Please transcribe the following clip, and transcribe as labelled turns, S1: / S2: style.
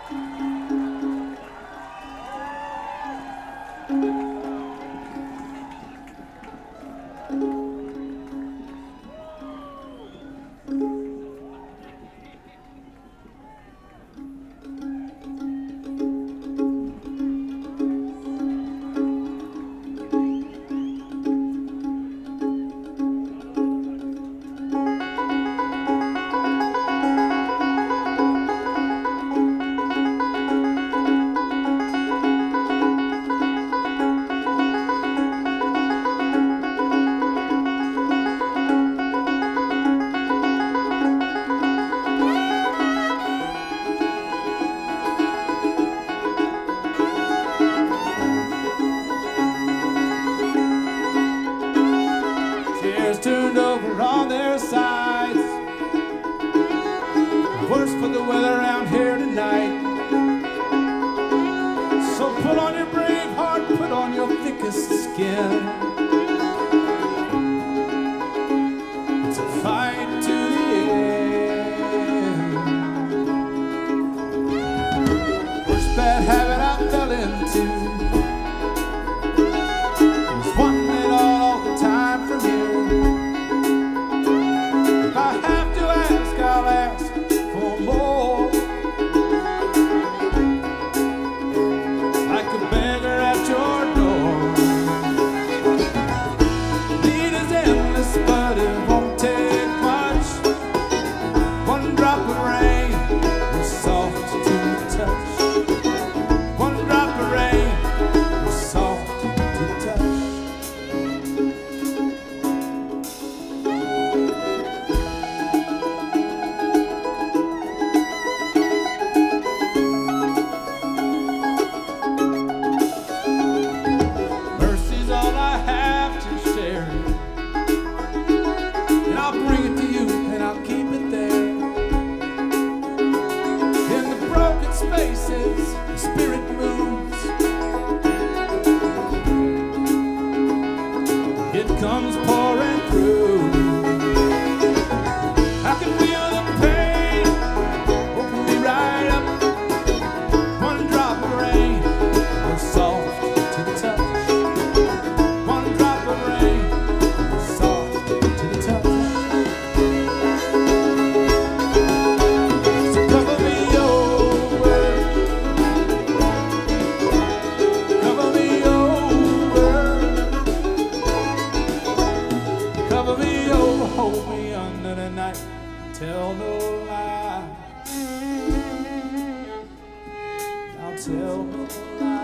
S1: Turned over on their sides. Worse for the weather around here tonight. So put on your brave heart, put on your thickest skin. It's a fight to the end. Worst bad habit I fell into was wanting it all the time from you. I'll ask for more. Like a beggar at your door. Need is endless, but it won't take much. One drop of rain was soft to the touch. One drop of rain was soft to the touch. Spaces, the spirit moves. It comes pouring through. I can feel the pain open me right up. One drop of rain was soft to the touch. One drop of rain was soft to the touch. So cover me over. Cover me over, hold me under the night, tell no lie. I'll tell no lie.